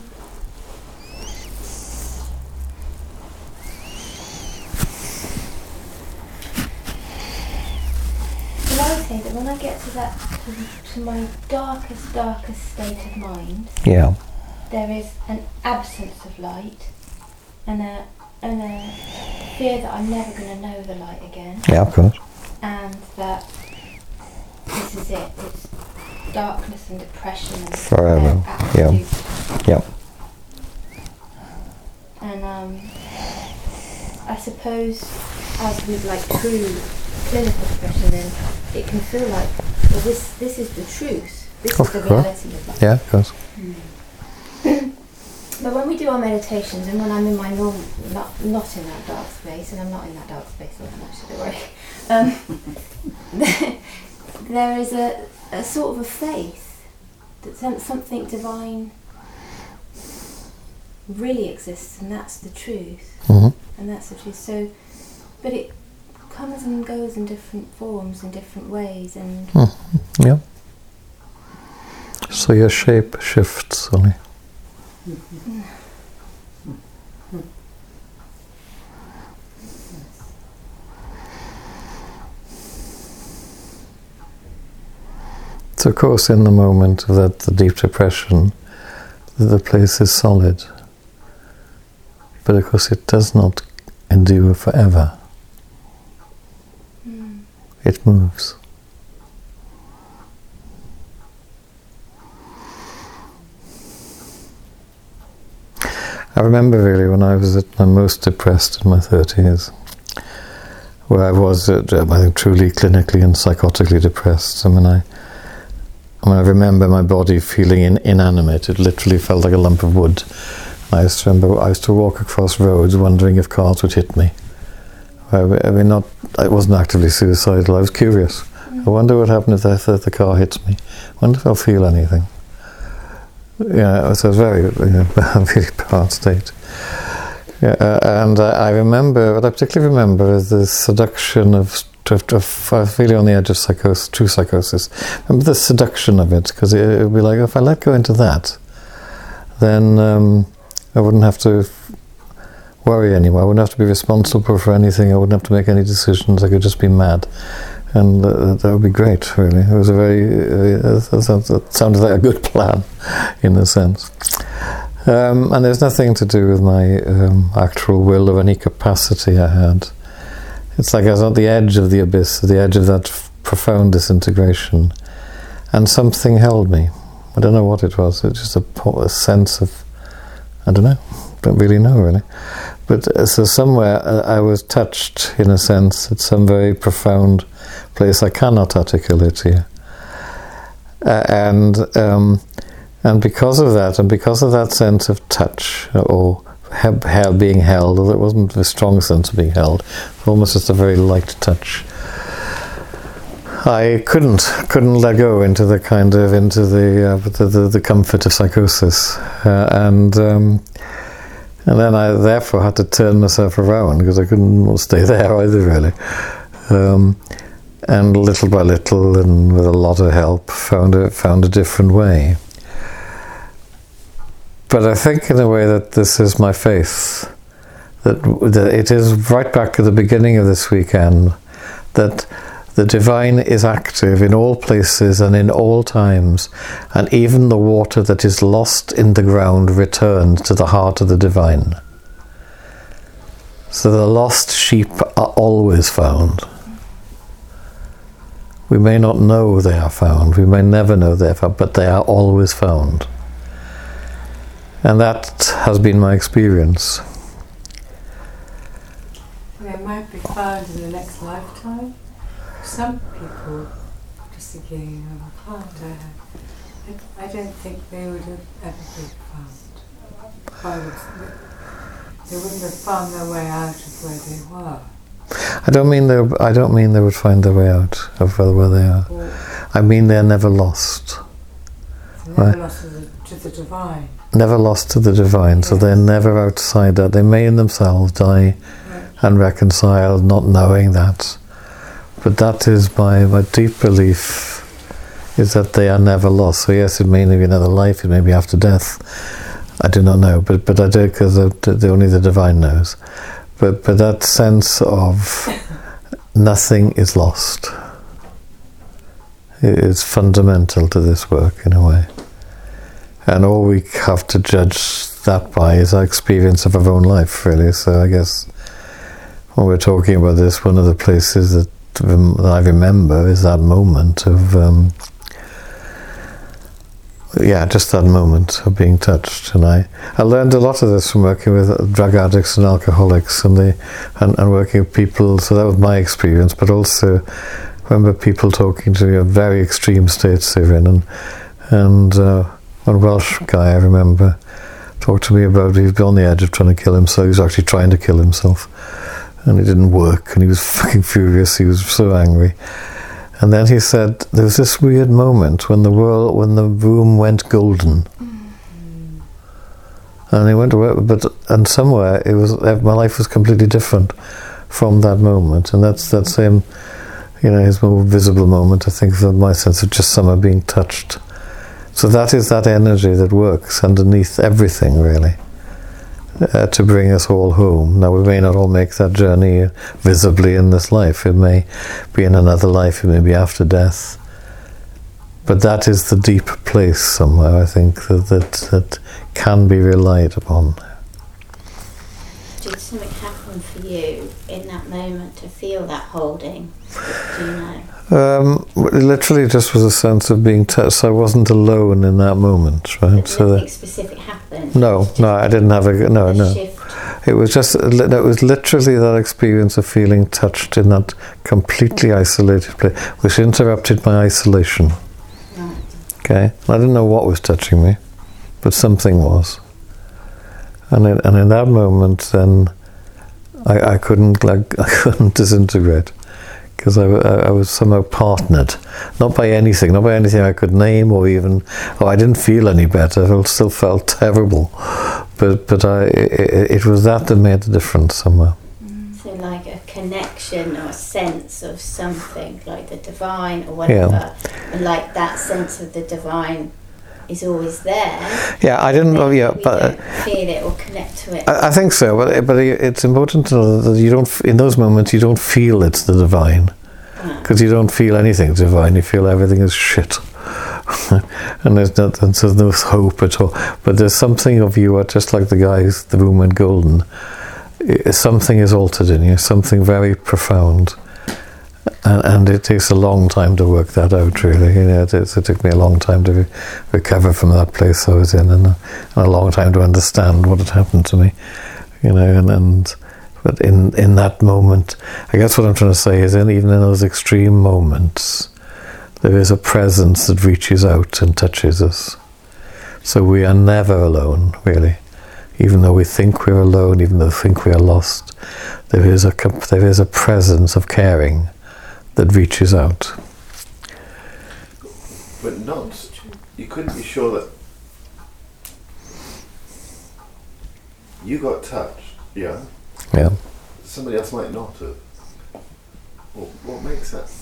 well, I would say that when I get to that, to, to my darkest, darkest state of mind, Yeah. there is an absence of light and a and a fear that I'm never going to know the light again. Yeah, of course. And that this is it. It's darkness and depression and Forever. uh, Yeah. Yeah. And um, I suppose as with like true clinical depression, then it can feel like, well, this this is the truth. This Of is the course. reality of life. Yeah, of course. But when we do our meditations, and when I'm in my normal, not not in that dark space, and I'm not in that dark space all that much, don't worry. Um, there is a, a sort of a faith that some- something divine really exists, and that's the truth, Mm-hmm. and that's the truth. So, but it comes and goes in different forms, in different ways, and Yeah. So your shape shifts, only. So of course in the moment of that, the deep depression, that the place is solid. But of course it does not endure forever. Mm. It moves. I remember really when I was at my most depressed in my thirties, where I was, at, I think, truly clinically and psychotically depressed. I mean, I, I mean, I remember my body feeling in, inanimate. It literally felt like a lump of wood. I used to remember I used to walk across roads wondering if cars would hit me. I, I mean, not. I wasn't actively suicidal. I was curious. Mm. I wonder what happened if the, if the car hits me. I wonder if I'll feel anything. Yeah, it was a very, you know, really bad state. Yeah, uh, and I, I remember, what I particularly remember is the seduction of, of, of I was really on the edge of psychosis, true psychosis. Remember the seduction of it, because it, it would be like, if I let go into that, then um, I wouldn't have to worry anymore. I wouldn't have to be responsible for anything. I wouldn't have to make any decisions. I could just be mad. And uh, that would be great, really. It was a very, uh, that sounded like a good plan, in a sense. Um, and there's nothing to do with my um, actual will or any capacity I had. It's like I was at the edge of the abyss, at the edge of that f- profound disintegration, and something held me. I don't know what it was. It was just a, a sense of, I don't know, don't really know, really. But uh, so somewhere uh, I was touched, in a sense, at some very profound place I cannot articulate here. Uh, and um, and because of that, and because of that sense of touch, or he- he- being held, although it wasn't a strong sense of being held, almost just a very light touch, I couldn't couldn't let go into the kind of into the uh, the, the, the comfort of psychosis, uh, and um, and then I therefore had to turn myself around because I couldn't stay there either, really. Um, and little by little, and with a lot of help, found a found a different way. But I think, in a way, that this is my faith. That, that it is right back at the beginning of this weekend that the divine is active in all places and in all times, and even the water that is lost in the ground returns to the heart of the divine. So the lost sheep are always found. We may not know they are found, we may never know they are found, but they are always found. And that has been my experience. They might be found in the next lifetime. Some people, just thinking, oh, I can't, I, I don't think they would have ever been found. By the, they wouldn't have found their way out of where they were. I don't mean they. I don't mean they would find their way out of where they are. Or I mean they're never lost. they're never Right. lost to the, to the divine. Never lost to the divine, yes. So they're never outside that. They may in themselves die Right. and reconcile, not knowing that. But that is my, my deep belief, is that they are never lost. So yes, it may be another life, it may be after death. I do not know, but but I do, because only the divine knows. But but that sense of nothing is lost is fundamental to this work, in a way. And all we have to judge that by is our experience of our own life, really. So I guess when we're talking about this, one of the places that, that I remember is that moment of, um, yeah, just that moment of being touched. And I, I learned a lot of this from working with drug addicts and alcoholics, and the and, and working with people. So that was my experience, but also I remember people talking to me of very extreme states they're in, and and uh, one Welsh guy I remember talked to me about, he was on the edge of trying to kill himself. He was actually trying to kill himself, and it didn't work, and he was fucking furious. He was so angry. And then he said there was this weird moment when the world, when the room went golden, mm. and he went away. But and somewhere it was, my life was completely different from that moment. And that's that same, you know, his more visible moment, I think, of my sense of just someone being touched. So that is that energy that works underneath everything, really, uh, to bring us all home. Now, we may not all make that journey visibly in this life. It may be in another life, it may be after death. But that is the deep place somewhere, I think, that that, that can be relied upon. Did something happen for you in that moment to feel that holding? Do you know? Um, it literally just was a sense of being touched. So I wasn't alone in that moment, right? But So nothing that, specific happened? no, no, I didn't have a no, a no. shift. It was just it was literally that experience of feeling touched in that completely isolated place, which interrupted my isolation. Right. Okay, I didn't know what was touching me, but something was. And in, and in that moment, then I, I couldn't like I couldn't disintegrate because I, I, I was somehow partnered, not by anything, not by anything I could name or even. Oh, I didn't feel any better. I still felt terrible, but but I it, it was that that made the difference somehow. So like a connection or a sense of something, like the divine or whatever, Yeah. and like that sense of the divine is always there. Yeah, I didn't. Oh, Maybe yeah, we but. don't feel it or connect to it. I, I think so, but but it's important to know that you don't. In those moments, you don't feel it's the divine, because you don't feel anything divine. You feel everything is shit, and there's not. And so there's no hope at all. But there's something of you, just like the guys, the room went golden. Something is altered in you. Something very profound. And, and it takes a long time to work that out, really. You know, it, it took me a long time to re- recover from that place I was in, and a, and a long time to understand what had happened to me. You know, and, and but in in that moment, I guess what I'm trying to say is, in, even in those extreme moments, there is a presence that reaches out and touches us. So we are never alone, really. Even though we think we're alone, even though we think we are lost, there is a there is a presence of caring that reaches out. But not, you couldn't be sure that you got touched, yeah? Yeah. Somebody else might not have. Well, what makes that?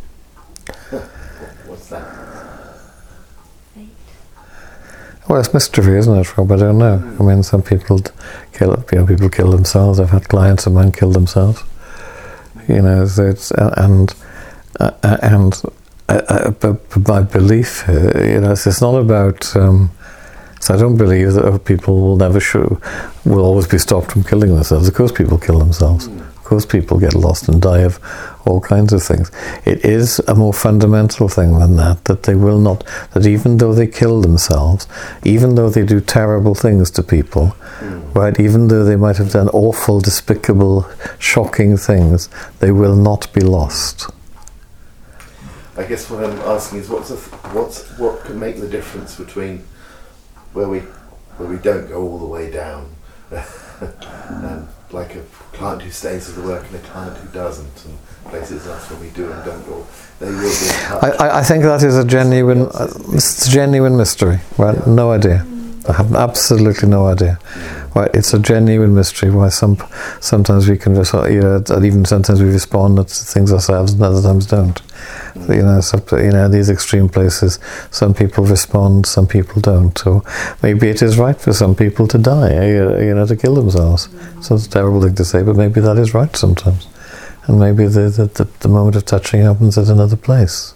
What's that? Fate. Well, it's mystery, isn't it, Rob? I don't know. I mean, some people d- kill. You know, people kill themselves. I've had clients of mine kill themselves. You know, so it's uh, and uh, and uh, uh, but, but my belief, uh, you know, it's not about. Um, so I don't believe that oh, people will never show, will always be stopped from killing themselves. Of course, people kill themselves. Mm. Of course, people get lost and die of all kinds of things. It is a more fundamental thing than that. That they will not. That even though they kill themselves, even though they do terrible things to people. Mm. Right, even though they might have done awful, despicable, shocking things, they will not be lost. I guess what I'm asking is, what's the, what's what can make the difference between where we where we don't go all the way down, and like a client who stays with the work and a client who doesn't, and places us when we do and don't go. They will be in touch. I, I, I think that is a genuine, uh, it's a genuine mystery. Right, Yeah. no idea. I have absolutely no idea. Right, it's a genuine mystery why some sometimes we can just, you know, and even sometimes we respond to things ourselves and other times don't. Mm. You know, so, you know, these extreme places, some people respond, some people don't. Or maybe it is right for some people to die, you know, to kill themselves. Mm. So it's a terrible thing to say, but maybe that is right sometimes. And maybe the the, the, the moment of touching happens at another place.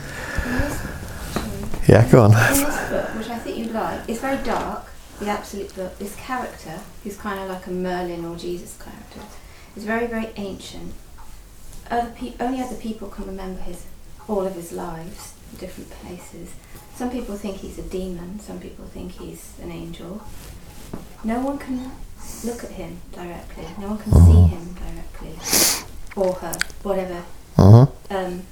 Yeah, go on. In this book, which I think you'd like, it's very dark, the absolute book. This character, who's kind of like a Merlin or Jesus character, is very, very ancient. Other pe- only other people can remember his all of his lives in different places. Some people think he's a demon, some people think he's an angel. No one can look at him directly, no one can see him directly, or her, whatever. Uh-huh. Um,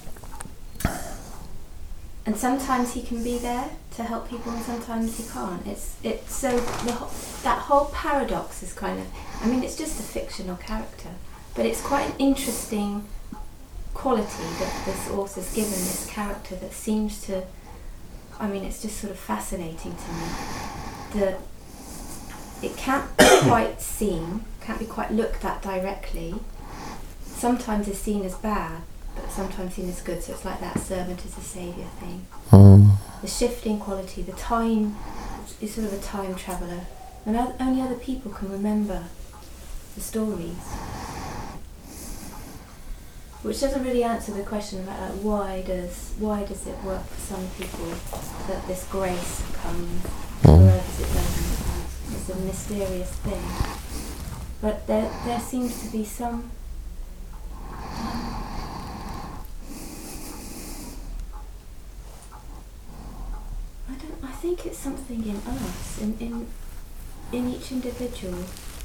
and sometimes he can be there to help people, and sometimes he can't. It's it's so the whole, that whole paradox is kind of. I mean, it's just a fictional character, but it's quite an interesting quality that this author's given this character that seems to. I mean, it's just sort of fascinating to me that it can't be quite seen, can't be quite looked at directly. Sometimes it's seen as bad, but sometimes seen as good, so it's like that servant is a saviour thing. Mm. The shifting quality, the time, is sort of a time traveller, and o- only other people can remember the stories. Which doesn't really answer the question about like, why does why does it work for some people that this grace comes Mm. Words it doesn't. It's a mysterious thing. But there, there seems to be some. Um, I don't. I think it's something in us, in in in each individual,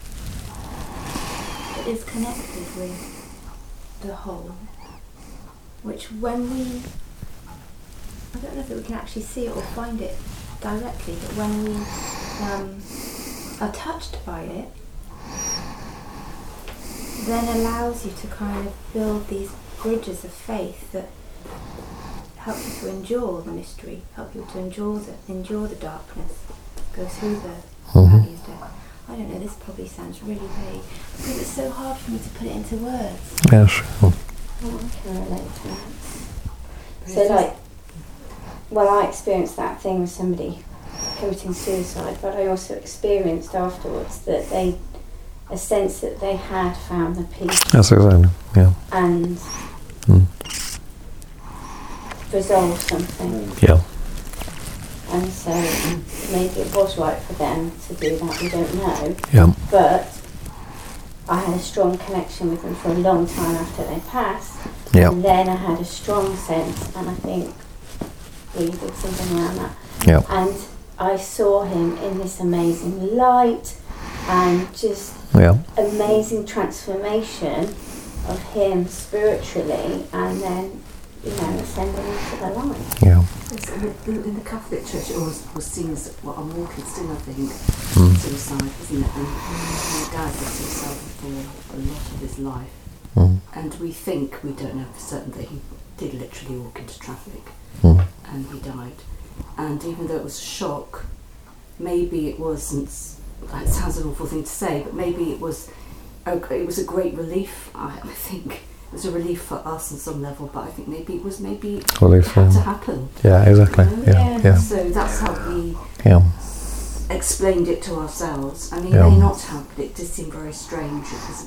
that is connected with the whole. Which, when we, I don't know if we can actually see it or find it directly, but when we um, are touched by it, then allows you to kind of build these bridges of faith that help you to endure the mystery, help you to endure the endure the darkness, go through the Mm-hmm. valley of death. I don't know. This probably sounds really vague because it's so hard for me to put it into words. Yeah, sure. Oh, I can relate to that. So, like, well, I experienced that thing with somebody committing suicide, but I also experienced afterwards that they, a sense that they had found the peace. That's exactly. Yeah. And Mm. resolved something. Yeah. And so maybe it was right for them to do that, we don't know. Yeah. But I had a strong connection with them for a long time after they passed. Yeah. And then I had a strong sense, and I think we did something around that. Yeah. And I saw him in this amazing light and just Yeah. amazing transformation of him spiritually, and then, you know, ascending into the light. Yeah. Yes, in, the, in the Catholic Church it always was seen as what I'm walking still, I think, Mm. suicide, wasn't it? And my dad was suicidal for a lot of his life. Mm. And we think, we don't know for certain, that he did literally walk into traffic Mm. and he died. And even though it was a shock, maybe it wasn't, it sounds an awful thing to say, but maybe it was a, it was a great relief, I, I think. It was a relief for us on some level, but I think maybe it was maybe it Relief, had to yeah. happen. Yeah, exactly. you know? Yeah. Yeah. So that's how we Yeah. explained it to ourselves. I mean, Yeah. it may not have, but it did seem very strange because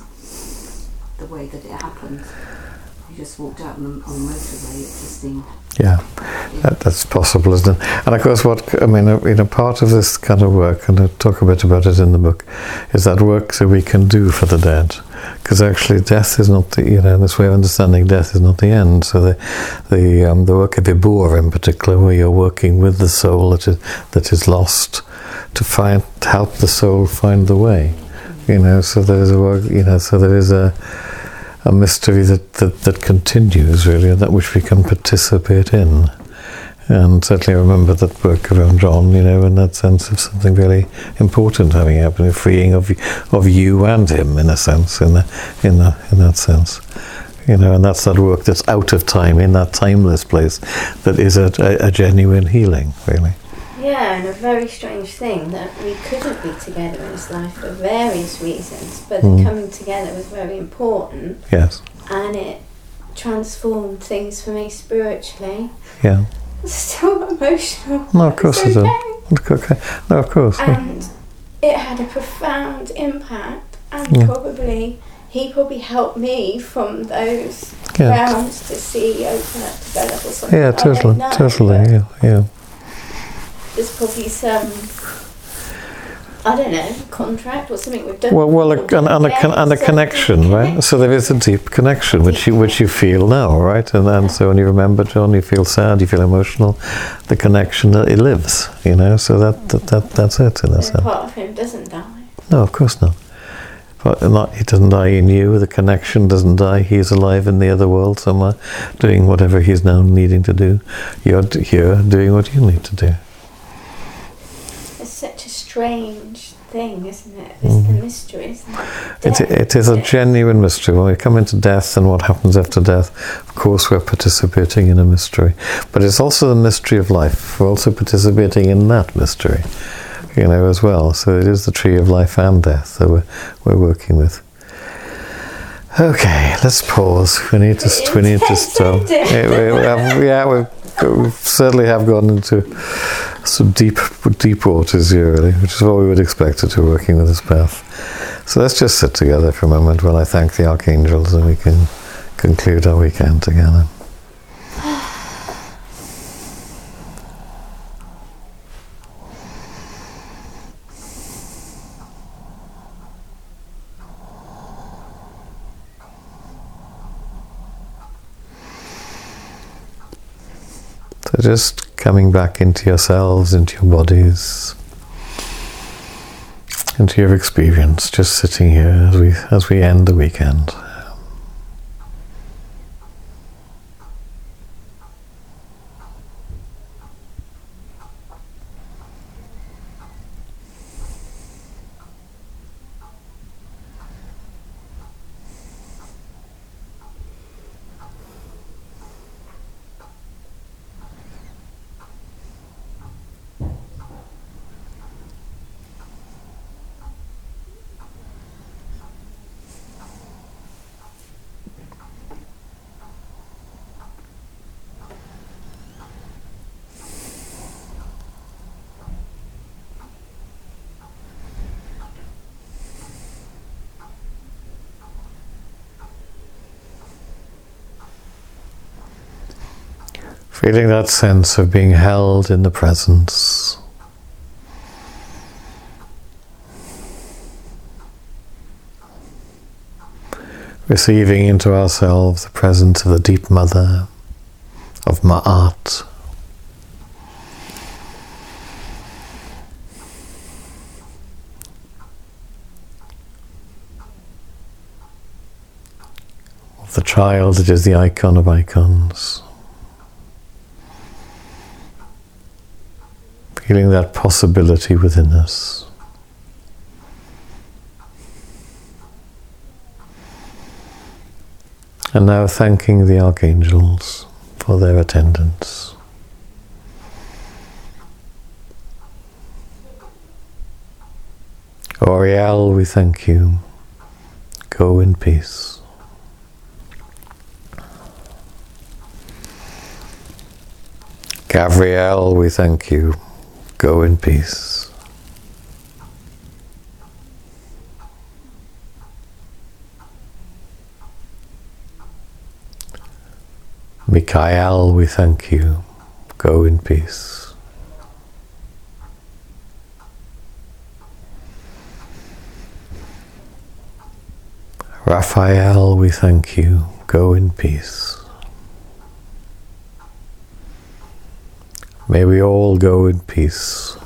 the way that it happened. You just walked out on the, on the motorway, it just seemed. Yeah. That, that's possible, isn't it? And of course, what I mean, you know, part of this kind of work, and I talk a bit about it in the book, is that work that we can do for the dead. Because actually, death is not the, you know, this way of understanding death is not the end. So the the um, the work of Vibur in particular, where you're working with the soul that is that is lost, to find to help the soul find the way. You know, so there's a work, you know, so there is a a mystery that, that, that continues really, and that which we can participate in. And certainly I remember that work around John, you know, in that sense of something really important having happened, freeing of of you and him, in a sense, in the, in the, in that sense, you know. And that's that work that's out of time, in that timeless place, that is a, a, a genuine healing, really. Yeah, and a very strange thing that we couldn't be together in this life for various reasons, but Mm. the coming together was very important, Yes. and it transformed things for me spiritually. Yeah. I'm still emotional. No, of course It's it is. okay. Okay. No, of course. And it had a profound impact, and Yeah. probably he probably helped me from those Yeah. grounds to see open up, develop or something. Yeah, I don't totally, know, totally. but Yeah, yeah. There's probably some, I don't know, contract or something we've done. Well, well, a, and, and, a, con- and a Something connection, right? connected. So there is a deep connection, which you which you feel now, right? And and so when you remember John, you feel sad, you feel emotional. The connection, uh, it lives, you know. So that that, that that's it in a And sense. part of him doesn't die. No, of course not. But not, he doesn't die in you. The connection doesn't die. He's alive in the other world somewhere, doing whatever he's now needing to do. You're d- here doing what you need to do. It's such a strange thing, isn't it? It's the mystery, isn't it? It, Death. it is a genuine mystery. When we come into death and what happens after death, of course we're participating in a mystery. But it's also the mystery of life. We're also participating in that mystery, you know, as well. So it is the tree of life and death that we're, we're working with. Okay, let's pause. We need to, we need to stop. Yeah, we, we have, yeah, we've, we certainly have gone into some deep, deep waters here, really, which is what we would expect to do working with this path. So let's just sit together for a moment while I thank the archangels, and we can conclude our weekend together. So just coming back into yourselves, into your bodies, into your experience, just sitting here as we as we end the weekend. Feeling that sense of being held in the presence. Receiving into ourselves the presence of the Deep Mother, of Ma'at. Of the child that is the icon of icons. Feeling that possibility within us. And now thanking the archangels for their attendance. Auriel, we thank you. Go in peace. Gabriel, we thank you. Go in peace. Michael, we thank you. Go in peace. Raphael, we thank you. Go in peace. May we all go in peace